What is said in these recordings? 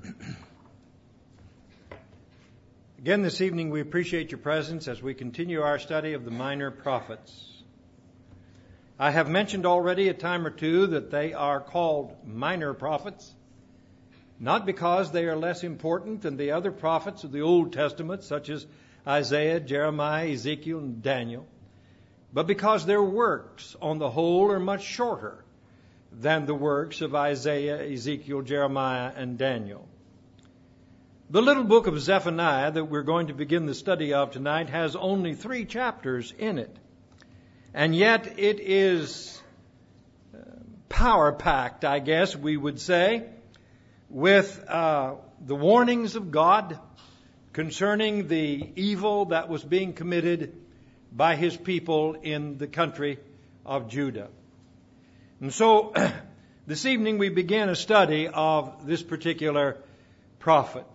Again this evening we appreciate your presence as we continue our study of the minor prophets. I have mentioned already a time or two that they are called minor prophets, not because they are less important than the other prophets of the Old Testament, such as Isaiah, Jeremiah, Ezekiel, and Daniel, but because their works on the whole are much shorter than the works of Isaiah, Ezekiel, Jeremiah, and Daniel. The little book of Zephaniah that we're going to begin the study of tonight has only 3 chapters in it. And yet it is power-packed, I guess we would say, with the warnings of God concerning the evil that was being committed by His people in the country of Judah. And so this evening we begin a study of this particular prophet.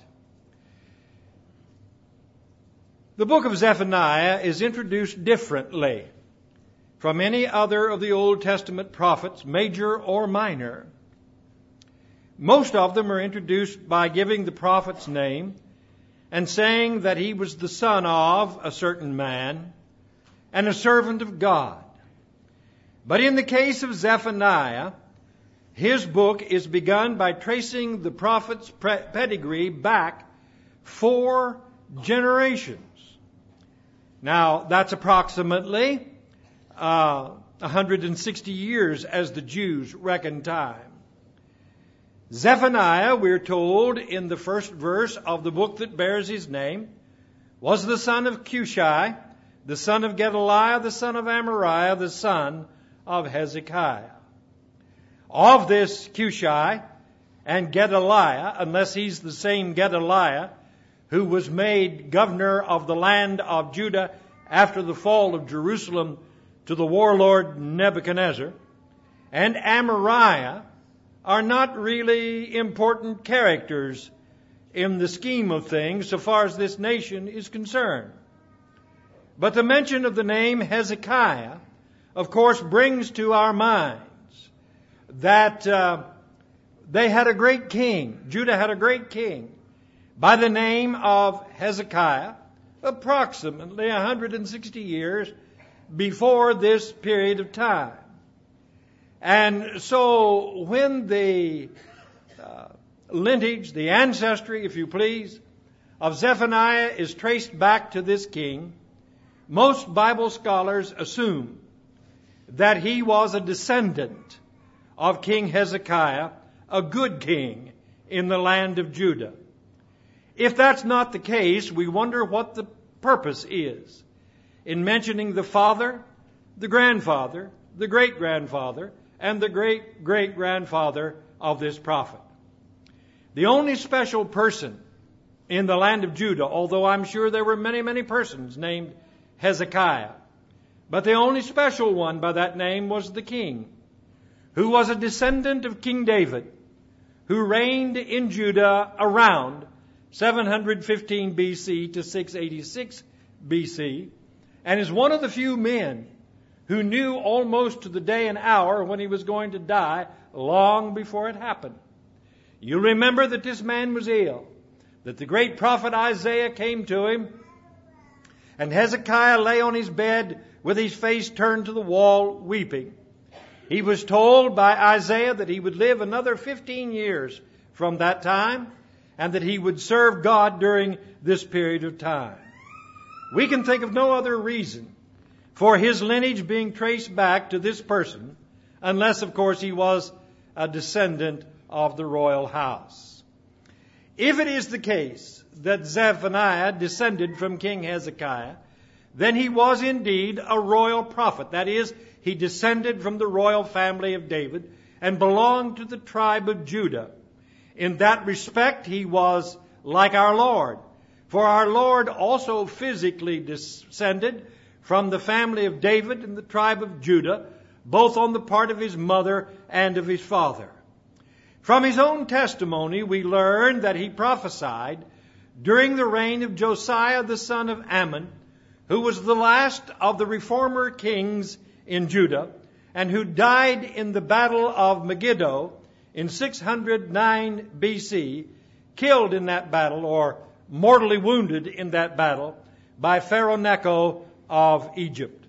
The book of Zephaniah is introduced differently from any other of the Old Testament prophets, major or minor. Most of them are introduced by giving the prophet's name and saying that he was the son of a certain man and a servant of God. But in the case of Zephaniah, his book is begun by tracing the prophet's pedigree back 4 generations. Now, that's approximately 160 years as the Jews reckon time. Zephaniah, we're told in the first verse of the book that bears his name, was the son of Cushi, the son of Gedaliah, the son of Amariah, the son of Hezekiah. Of this Cushi and Gedaliah, unless he's the same Gedaliah who was made governor of the land of Judah after the fall of Jerusalem to the warlord Nebuchadnezzar, and Amariah are not really important characters in the scheme of things so far as this nation is concerned. But the mention of the name Hezekiah, of course, brings to our minds that they had a great king. Judah had a great king by the name of Hezekiah, approximately 160 years before this period of time. And so when the lineage, the ancestry, if you please, of Zephaniah is traced back to this king, most Bible scholars assume that he was a descendant of King Hezekiah, a good king in the land of Judah. If that's not the case, we wonder what the purpose is in mentioning the father, the grandfather, the great-grandfather, and the great-great-grandfather of this prophet. The only special person in the land of Judah, although I'm sure there were many, many persons named Hezekiah, but the only special one by that name was the king, who was a descendant of King David, who reigned in Judah around 715 BC to 686 BC, and is one of the few men who knew almost to the day and hour when he was going to die long before it happened. You remember that this man was ill, that the great prophet Isaiah came to him, and Hezekiah lay on his bed with his face turned to the wall weeping. He was told by Isaiah that he would live another 15 years from that time, and that he would serve God during this period of time. We can think of no other reason for his lineage being traced back to this person, unless, of course, he was a descendant of the royal house. If it is the case that Zephaniah descended from King Hezekiah, then he was indeed a royal prophet. That is, he descended from the royal family of David and belonged to the tribe of Judah. In that respect, he was like our Lord. For our Lord also physically descended from the family of David and the tribe of Judah, both on the part of his mother and of his father. From his own testimony, we learn that he prophesied during the reign of Josiah the son of Ammon, who was the last of the reformer kings in Judah, and who died in the battle of Megiddo in 609 BC, killed in that battle or mortally wounded in that battle by Pharaoh Necho of Egypt.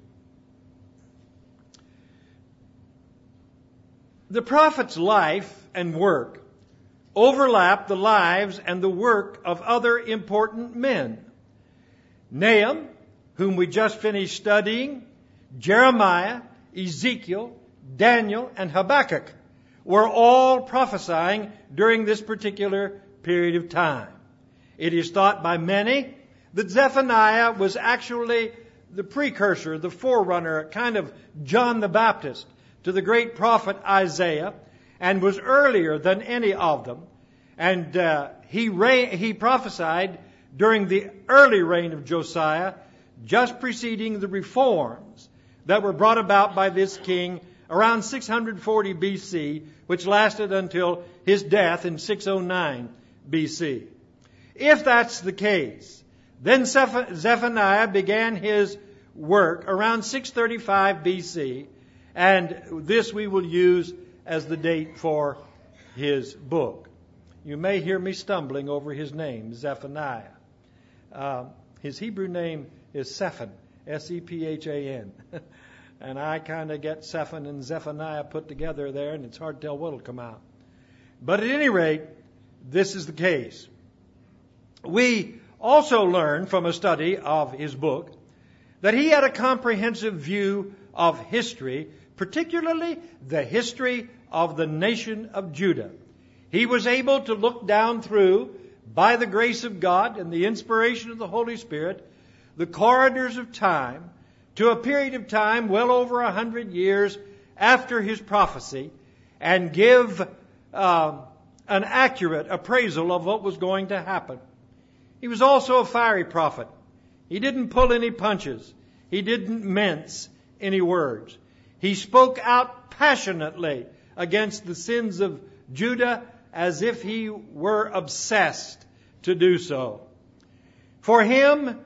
The prophet's life and work overlap the lives and the work of other important men. Nahum, whom we just finished studying, Jeremiah, Ezekiel, Daniel, and Habakkuk were all prophesying during this particular period of time. It is thought by many that Zephaniah was actually the precursor, the forerunner, kind of John the Baptist to the great prophet Isaiah, and was earlier than any of them. And he prophesied during the early reign of Josiah, just preceding the reforms that were brought about by this king around 640 BC, which lasted until his death in 609 BC. If that's the case, then Zephaniah began his work around 635 BC, and this we will use as the date for his book. You may hear me stumbling over his name, Zephaniah. His Hebrew name is Sephan, S-E-P-H-A-N. And I kind of get Sephan and Zephaniah put together there, and it's hard to tell what will come out. But at any rate, this is the case. We also learn from a study of his book that he had a comprehensive view of history, particularly the history of the nation of Judah. He was able to look down through, by the grace of God and the inspiration of the Holy Spirit, the corridors of time to a period of time well over 100 years after his prophecy, and give an accurate appraisal of what was going to happen. He was also a fiery prophet. He didn't pull any punches. He didn't mince any words. He spoke out passionately against the sins of Judah as if he were obsessed to do so. For him,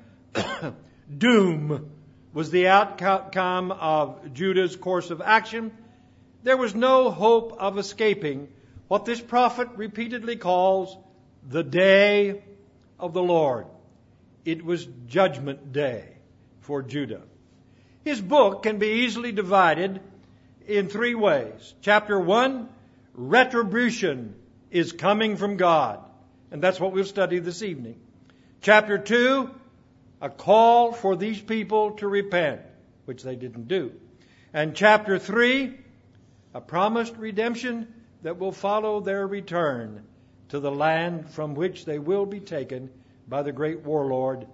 doom was the outcome of Judah's course of action. There was no hope of escaping what this prophet repeatedly calls the day of the Lord. It was judgment day for Judah. His book can be easily divided in three ways. Chapter 1, retribution is coming from God. And that's what we'll study this evening. Chapter 2, a call for these people to repent, which they didn't do. And chapter 3, a promised redemption that will follow their return to the land from which they will be taken by the great warlord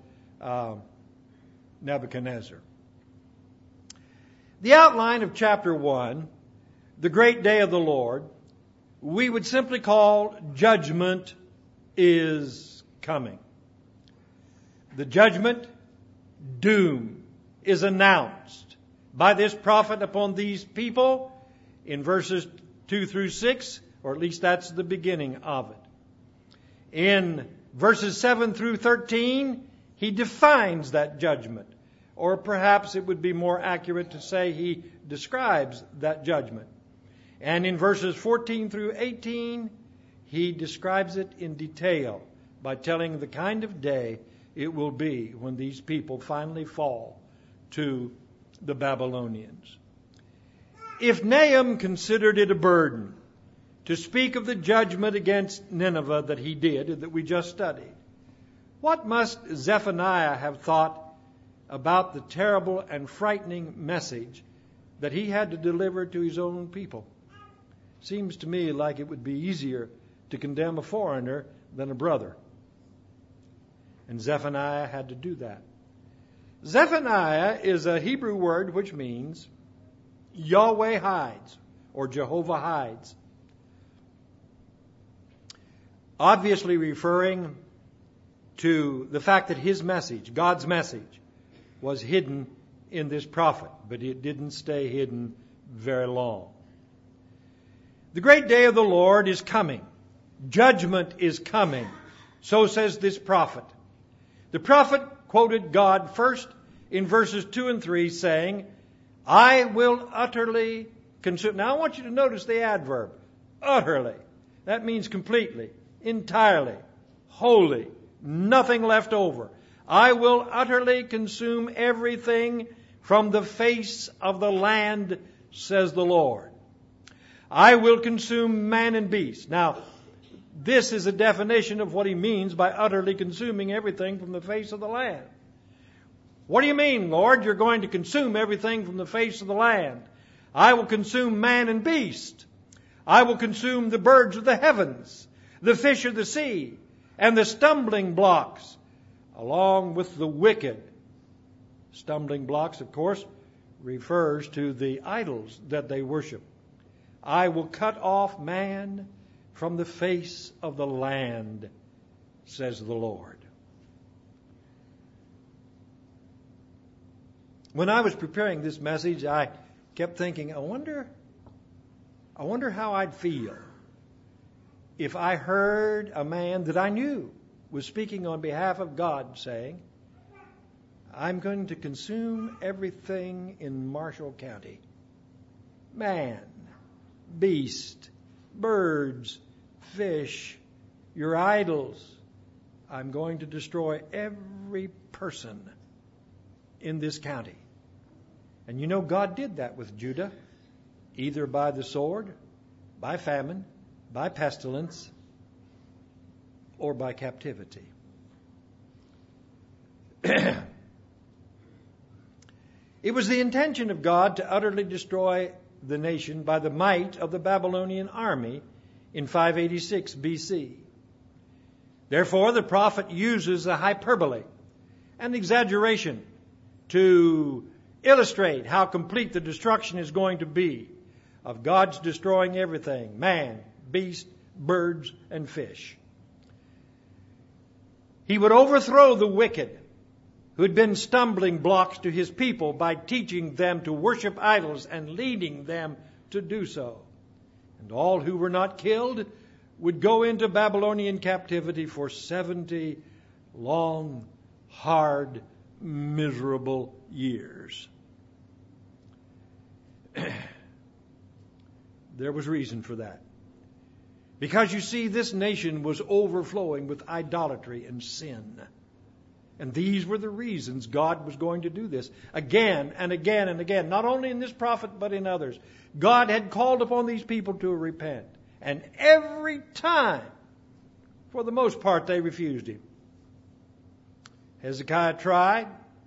Nebuchadnezzar. The outline of chapter 1, the great day of the Lord, we would simply call judgment is coming. The judgment, doom, is announced by this prophet upon these people in verses 2 through 6, or at least that's the beginning of it. In verses 7 through 13, he defines that judgment. Or perhaps it would be more accurate to say he describes that judgment. And in verses 14 through 18, he describes it in detail by telling the kind of day it will be when these people finally fall to the Babylonians. If Nahum considered it a burden to speak of the judgment against Nineveh that he did, and that we just studied, what must Zephaniah have thought about the terrible and frightening message that he had to deliver to his own people? Seems to me like it would be easier to condemn a foreigner than a brother. And Zephaniah had to do that. Zephaniah is a Hebrew word which means Yahweh hides, or Jehovah hides. Obviously referring to the fact that his message, God's message, was hidden in this prophet, but it didn't stay hidden very long. The great day of the Lord is coming. Judgment is coming. So says this prophet. The prophet quoted God first in verses 2 and 3 saying, I will utterly consume. Now I want you to notice the adverb, utterly. That means completely, entirely. holy, nothing left over. I will utterly consume everything from the face of the land, says the Lord. I will consume man and beast. Now, this is a definition of what he means by utterly consuming everything from the face of the land. What do you mean, Lord? You're going to consume everything from the face of the land. I will consume man and beast. I will consume the birds of the heavens, the fish of the sea, and the stumbling blocks, along with the wicked. Stumbling blocks, of course, refers to the idols that they worship. I will cut off man from the face of the land, says the Lord. When I was preparing this message, I kept thinking, I wonder how I'd feel if I heard a man that I knew was speaking on behalf of God saying, I'm going to consume everything in Marshall County. Man, beast, birds, fish, your idols. I'm going to destroy every person in this county. And you know, God did that with Judah, either by the sword, by famine, by pestilence, or by captivity. It was the intention of God to utterly destroy the nation by the might of the Babylonian army in 586 BC. Therefore, the prophet uses a hyperbole, an exaggeration, to illustrate how complete the destruction is going to be of God's destroying everything, man, beast, birds, and fish. He would overthrow the wicked who had been stumbling blocks to his people by teaching them to worship idols and leading them to do so. And all who were not killed would go into Babylonian captivity for 70 long, hard, miserable years. There was reason for that. Because you see, this nation was overflowing with idolatry and sin. And these were the reasons God was going to do this again and again and again, not only in this prophet but in others. God had called upon these people to repent. And every time, for the most part, they refused him. Hezekiah tried.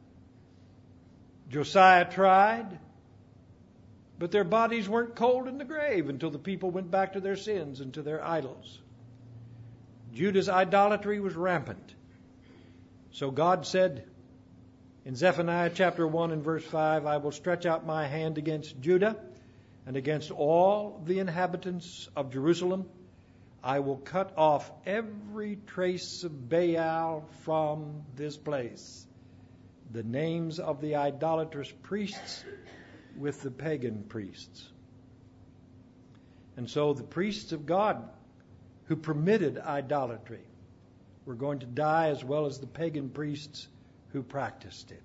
Josiah tried. But their bodies weren't cold in the grave until the people went back to their sins and to their idols. Judah's idolatry was rampant. So God said in Zephaniah chapter 1 and verse 5, I will stretch out my hand against Judah and against all the inhabitants of Jerusalem. I will cut off every trace of Baal from this place, the names of the idolatrous priests with the pagan priests. And so the priests of God who permitted idolatry were going to die, as well as the pagan priests who practiced it.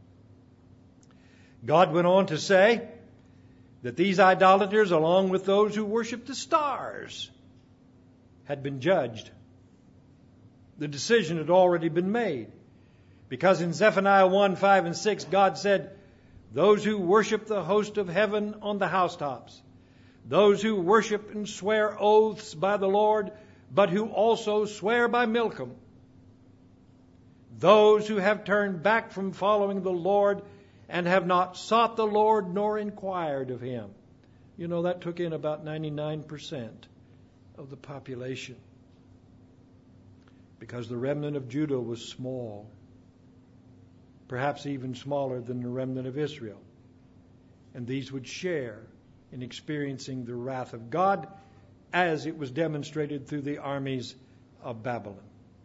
God went on to say that these idolaters, along with those who worshiped the stars, had been judged. The decision had already been made. Because in Zephaniah 1, 5, and 6, God said, those who worship the host of heaven on the housetops, those who worship and swear oaths by the Lord, but who also swear by Milcom, those who have turned back from following the Lord and have not sought the Lord nor inquired of him. You know, that took in about 99% of the population, because the remnant of Judah was small, perhaps even smaller than the remnant of Israel. And these would share in experiencing the wrath of God as it was demonstrated through the armies of Babylon.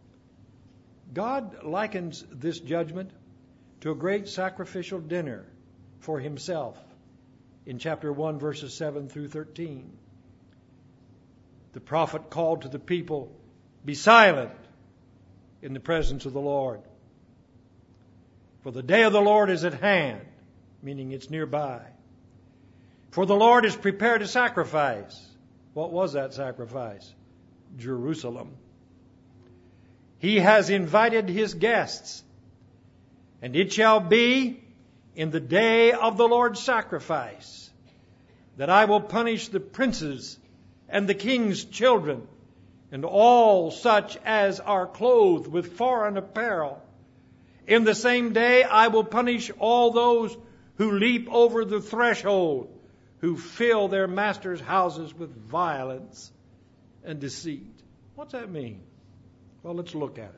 God likens this judgment to a great sacrificial dinner for himself in chapter 1, verses 7 through 13. The prophet called to the people, be silent in the presence of the Lord. For the day of the Lord is at hand, meaning it's nearby. For the Lord has prepared a sacrifice. What was that sacrifice? Jerusalem. He has invited his guests. And it shall be in the day of the Lord's sacrifice that I will punish the princes and the king's children and all such as are clothed with foreign apparel. In the same day I will punish all those who leap over the threshold, who fill their masters' houses with violence and deceit. What's that mean? Well, let's look at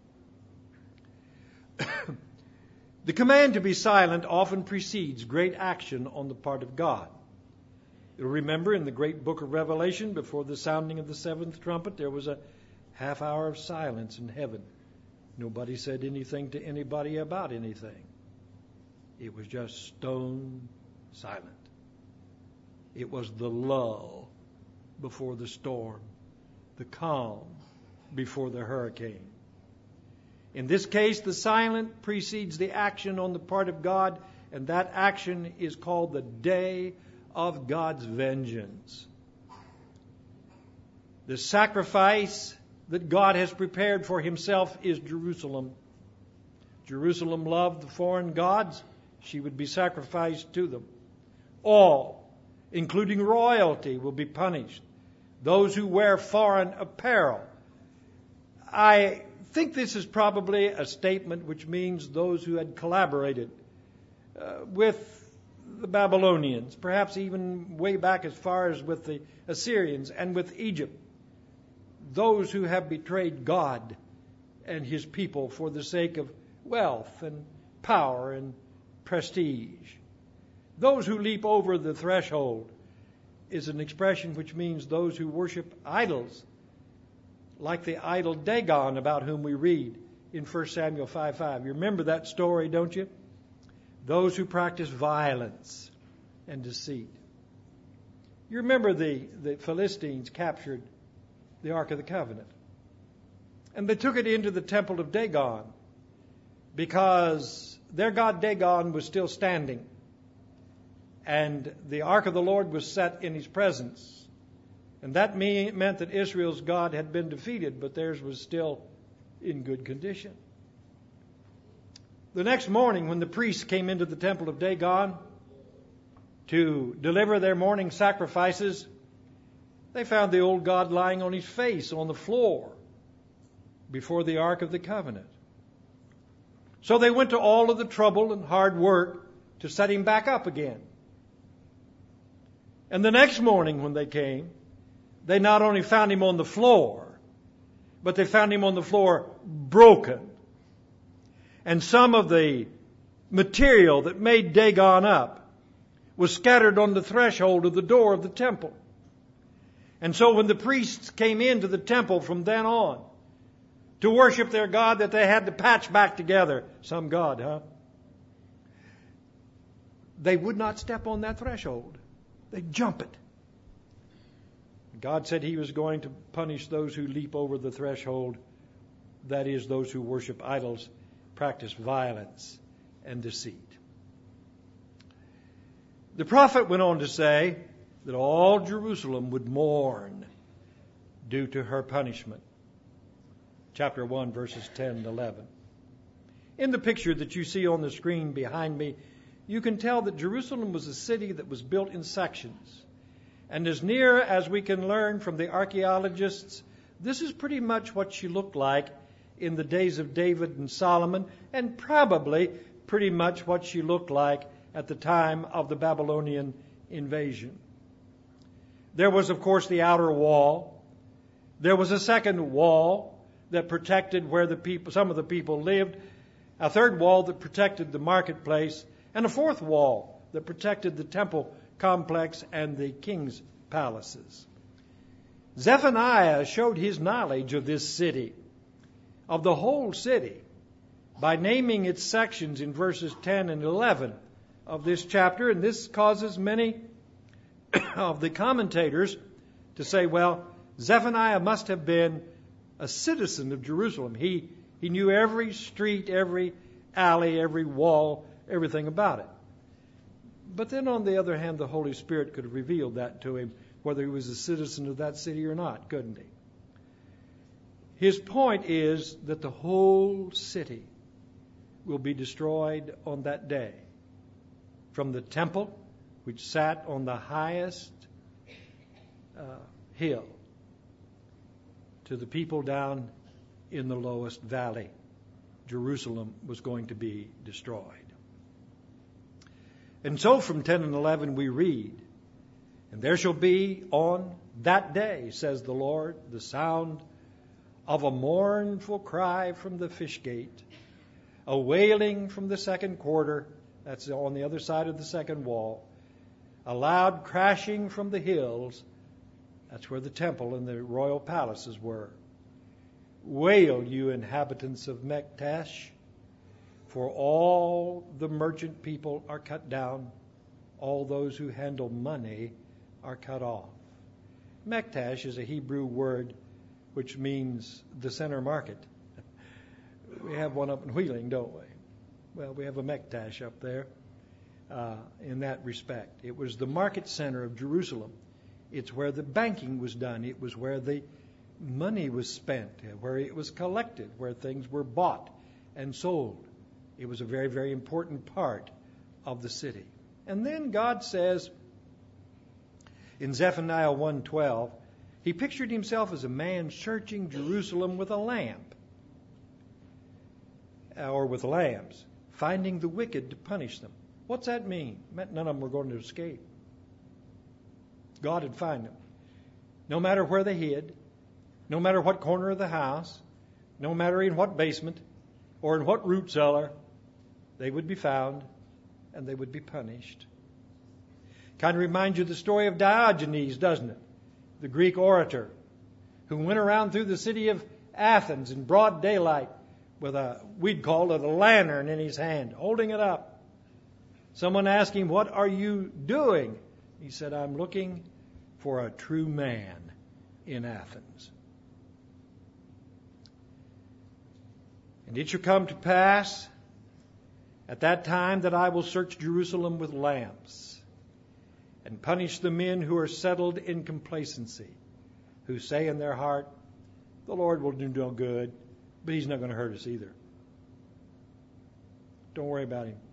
it. The command to be silent often precedes great action on the part of God. You'll remember in the great book of Revelation, before the sounding of the seventh trumpet, there was a half hour of silence in heaven. Nobody said anything to anybody about anything. It was just stone silent. It was the lull before the storm, the calm before the hurricane. In this case, the silent precedes the action on the part of God, and that action is called the day of God's vengeance. The sacrifice that God has prepared for himself is Jerusalem. Jerusalem loved the foreign gods. She would be sacrificed to them. All, including royalty, will be punished. Those who wear foreign apparel. I think this is probably a statement which means those who had collaborated with the Babylonians, perhaps even way back as far as with the Assyrians and with Egypt. Those who have betrayed God and his people for the sake of wealth and power and prestige. Those who leap over the threshold is an expression which means those who worship idols, like the idol Dagon about whom we read in 1 Samuel 5:5. You remember that story, don't you? Those who practice violence and deceit. You remember the Philistines captured the Ark of the Covenant. And they took it into the temple of Dagon because their god Dagon was still standing. And the Ark of the Lord was set in his presence. And that meant that Israel's God had been defeated, but theirs was still in good condition. The next morning, when the priests came into the temple of Dagon to deliver their morning sacrifices, they found the old god lying on his face on the floor before the Ark of the Covenant. So they went to all of the trouble and hard work to set him back up again. And the next morning when they came, they not only found him on the floor, but they found him on the floor broken. And some of the material that made Dagon up was scattered on the threshold of the door of the temple. And so when the priests came into the temple from then on to worship their God that they had to patch back together, some God, huh? They would not step on that threshold. They'd jump it. God said he was going to punish those who leap over the threshold, that is, those who worship idols, practice violence and deceit. The prophet went on to say that all Jerusalem would mourn due to her punishment. Chapter 1, verses 10 and 11. In the picture that you see on the screen behind me, you can tell that Jerusalem was a city that was built in sections. And as near as we can learn from the archaeologists, this is pretty much what she looked like in the days of David and Solomon, and probably pretty much what she looked like at the time of the Babylonian invasion. There was, of course, the outer wall. There was a second wall that protected where some of the people lived, a third wall that protected the marketplace, and a fourth wall that protected the temple complex and the king's palaces. Zephaniah showed his knowledge of this city, of the whole city, by naming its sections in verses 10 and 11 of this chapter. And this causes many of the commentators to say, well, Zephaniah must have been a citizen of Jerusalem. He knew every street, every alley, every wall, everything about it. But then on the other hand, the Holy Spirit could have revealed that to him, whether he was a citizen of that city or not, couldn't he? His point is that the whole city will be destroyed on that day. From the temple, which sat on the highest hill, to the people down in the lowest valley, Jerusalem was going to be destroyed. And so from 10 and 11 we read, "And there shall be on that day, says the Lord, the sound of a mournful cry from the fish gate, a wailing from the second quarter," that's on the other side of the second wall, "a loud crashing from the hills," that's where the temple and the royal palaces were. "Wail, you inhabitants of Mektesh, for all the merchant people are cut down, all those who handle money are cut off." Mektesh is a Hebrew word which means the center market. We have one up in Wheeling, don't we? Well, we have a Mektesh up there in that respect. It was the market center of Jerusalem. It's where the banking was done. It was where the money was spent, where it was collected, where things were bought and sold. It was a very, very important part of the city. And then God says in Zephaniah 1:12, He pictured Himself as a man searching Jerusalem with a lamp, or with lambs, finding the wicked to punish them. What's that mean? It meant none of them were going to escape. God would find them. No matter where they hid, no matter what corner of the house, no matter in what basement or in what root cellar, they would be found and they would be punished. Kind of reminds you of the story of Diogenes, doesn't it? The Greek orator who went around through the city of Athens in broad daylight with we'd call it a lantern in his hand, holding it up. Someone asked him, "What are you doing?" He said, "I'm looking for a true man in Athens." "And it shall come to pass at that time that I will search Jerusalem with lamps and punish the men who are settled in complacency, who say in their heart, 'The Lord will do no good, but He's not going to hurt us either. Don't worry about Him.'"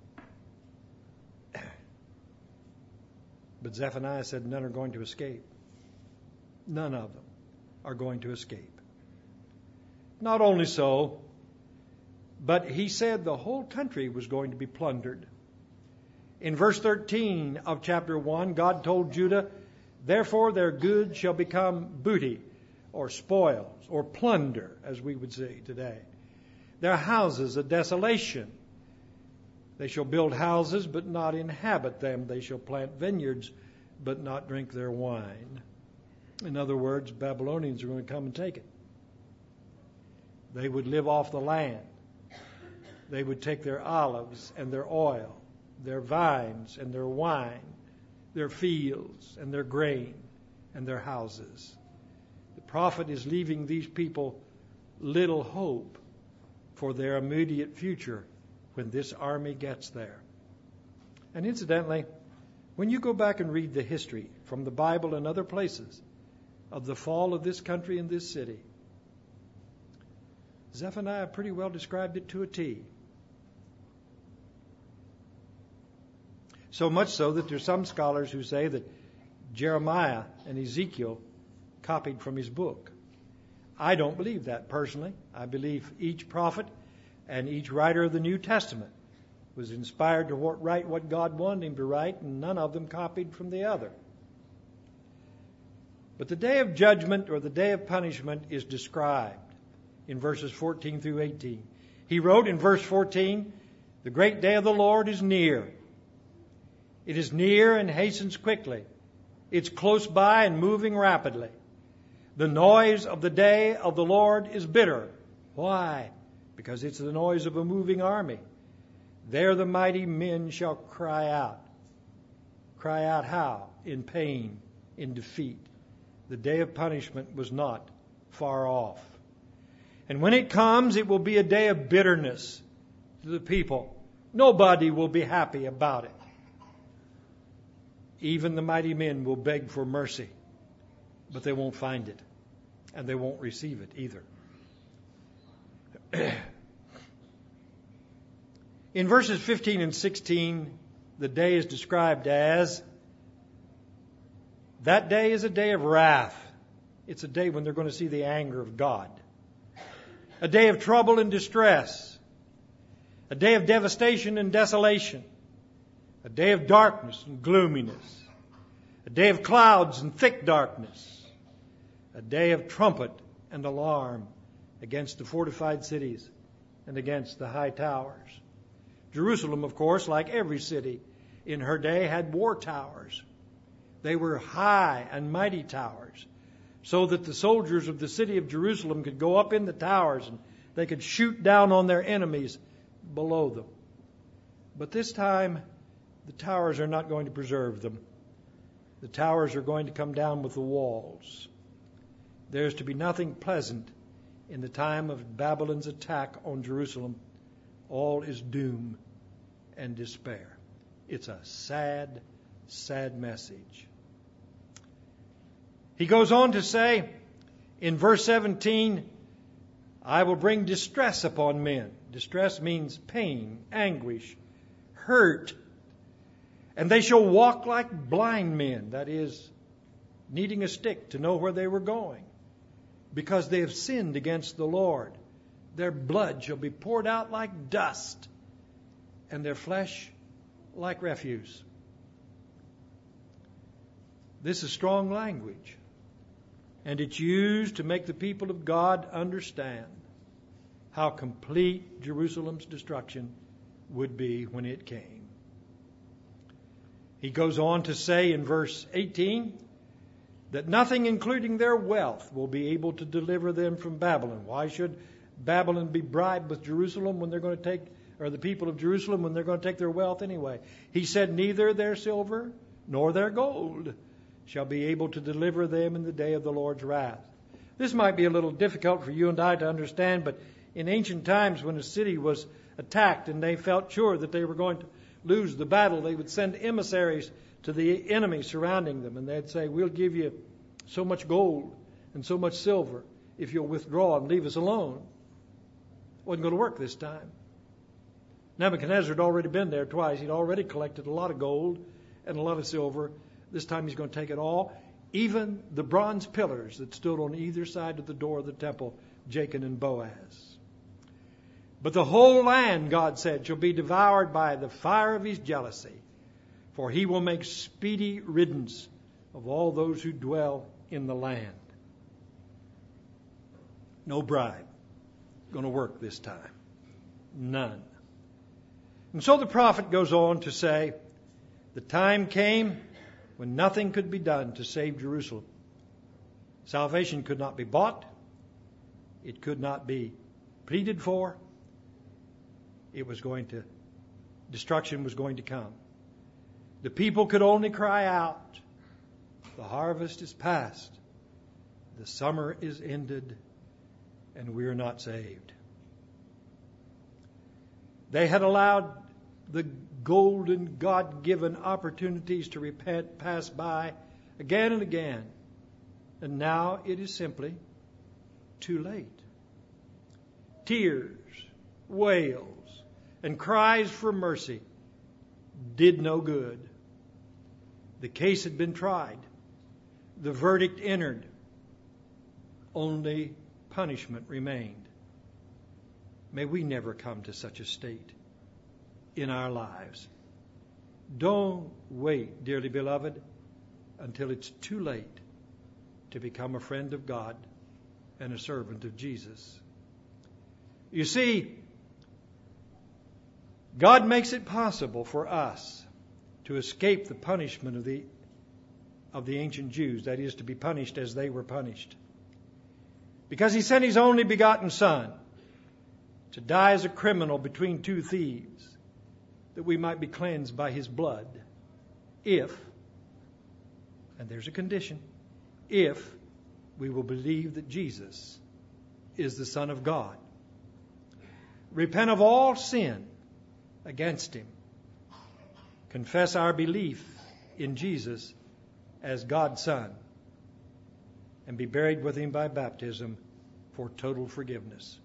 But Zephaniah said none are going to escape. None of them are going to escape. Not only so, but he said the whole country was going to be plundered. In verse 13 of chapter 1, God told Judah, "Therefore their goods shall become booty," or spoils, or plunder, as we would say today. "Their houses a desolation. They shall build houses, but not inhabit them. They shall plant vineyards, but not drink their wine." In other words, Babylonians are going to come and take it. They would live off the land. They would take their olives and their oil, their vines and their wine, their fields and their grain and their houses. The prophet is leaving these people little hope for their immediate future when this army gets there. And incidentally, when you go back and read the history from the Bible and other places of the fall of this country and this city, Zephaniah pretty well described it to a T. So much so that there's some scholars who say that Jeremiah and Ezekiel copied from his book. I don't believe that personally. I believe each prophet and each writer of the New Testament was inspired to write what God wanted him to write, and none of them copied from the other. But the day of judgment or the day of punishment is described in verses 14 through 18. He wrote in verse 14, "The great day of the Lord is near. It is near and hastens quickly. It's close by and moving rapidly. The noise of the day of the Lord is bitter." Why? Because it's the noise of a moving army. "There the mighty men shall cry out." Cry out how? In pain, in defeat. The day of punishment was not far off. And when it comes, it will be a day of bitterness to the people. Nobody will be happy about it. Even the mighty men will beg for mercy, but they won't find it. and they won't receive it either. In verses 15 and 16, the day is described as, that day is a day of wrath. It's a day when they're going to see the anger of God. A day of trouble and distress. A day of devastation and desolation. A day of darkness and gloominess. A day of clouds and thick darkness. A day of trumpet and alarm against the fortified cities and against the high towers. Jerusalem, of course, like every city in her day, had war towers. They were high and mighty towers, so that the soldiers of the city of Jerusalem could go up in the towers and they could shoot down on their enemies below them. But this time, the towers are not going to preserve them. The towers are going to come down with the walls. There's to be nothing pleasant in the time of Babylon's attack on Jerusalem. All is doom and despair. It's a sad, sad message. He goes on to say in verse 17, I will bring distress upon men. Distress means pain, anguish, hurt. And they shall walk like blind men, that is, needing a stick to know where they were going, because they have sinned against the Lord. Their blood shall be poured out like dust, and their flesh like refuse. This is strong language, and it's used to make the people of God understand how complete Jerusalem's destruction would be when it came. He goes on to say in verse 18 that nothing, including their wealth, will be able to deliver them from Babylon. Why should Babylon be bribed with Jerusalem when they're going to take, or the people of Jerusalem when they're going to take their wealth anyway? He said, neither their silver nor their gold shall be able to deliver them in the day of the Lord's wrath. This might be a little difficult for you and I to understand, but in ancient times when a city was attacked and they felt sure that they were going to lose the battle, they would send emissaries to the enemy surrounding them, and they'd say, we'll give you so much gold and so much silver if you'll withdraw and leave us alone. Wasn't going to work this time. Nebuchadnezzar had already been there twice. He'd already collected a lot of gold and a lot of silver. This time he's going to take it all. Even the bronze pillars that stood on either side of the door of the temple, Jachin and Boaz. But the whole land, God said, shall be devoured by the fire of his jealousy, for he will make speedy riddance of all those who dwell in the land. No bribe going to work this time. None. And so the prophet goes on to say, the time came when nothing could be done to save Jerusalem. Salvation could not be bought. It could not be pleaded for. Destruction was going to come. The people could only cry out, the harvest is past, the summer is ended, and we are not saved. They had allowed the golden God-given opportunities to repent pass by again and again, and now it is simply too late. Tears, wails, and cries for mercy did no good. The case had been tried. The verdict entered. Only punishment remained. May we never come to such a state in our lives. Don't wait, dearly beloved, until it's too late to become a friend of God and a servant of Jesus. You see, God makes it possible for us to escape the punishment of the ancient Jews, that is, to be punished as they were punished. Because he sent his only begotten Son to die as a criminal between two thieves, that we might be cleansed by his blood, if, and there's a condition, if we will believe that Jesus is the Son of God. Repent of all sin against him. Confess our belief in Jesus as God's Son, and be buried with him by baptism for total forgiveness.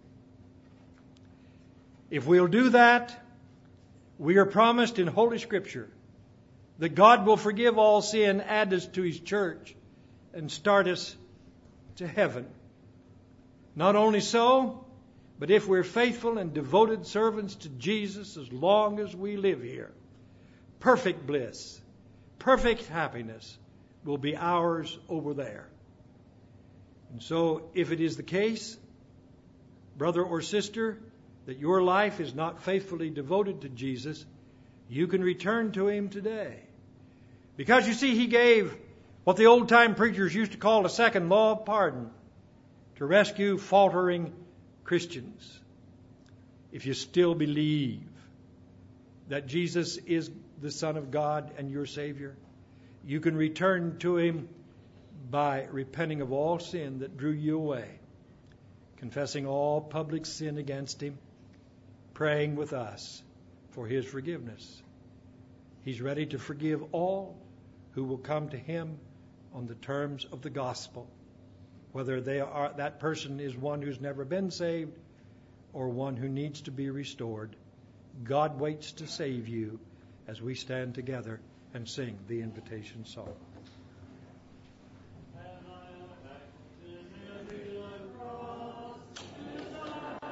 If we'll do that, we are promised in Holy Scripture that God will forgive all sin, add us to his church, and start us to heaven. Not only so, but if we're faithful and devoted servants to Jesus as long as we live here, perfect bliss, perfect happiness will be ours over there. And so, if it is the case, brother or sister, that your life is not faithfully devoted to Jesus, you can return to him today. Because you see, he gave what the old-time preachers used to call a second law of pardon to rescue faltering Christians. If you still believe that Jesus is the Son of God and your Savior, you can return to him by repenting of all sin that drew you away, confessing all public sin against him, praying with us for his forgiveness. He's ready to forgive all who will come to him on the terms of the gospel, whether that person is one who's never been saved or one who needs to be restored. God waits to save you as we stand together and sing the invitation song.